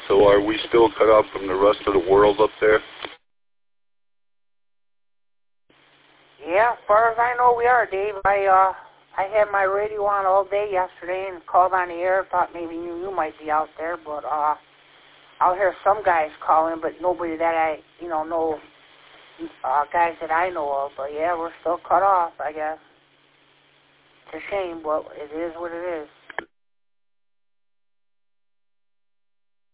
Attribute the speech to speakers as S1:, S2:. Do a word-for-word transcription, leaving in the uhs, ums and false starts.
S1: So are we still cut off from the rest of the world up there?
S2: Yeah, as far as I know, we are, Dave. I uh, I had my radio on all day yesterday and called on the air. Thought maybe you, you might be out there, but uh, I'll hear some guys calling, but nobody that I, you know, know, uh, guys that I know of. But yeah, we're still cut off, I guess. It's a shame, but it is what it is.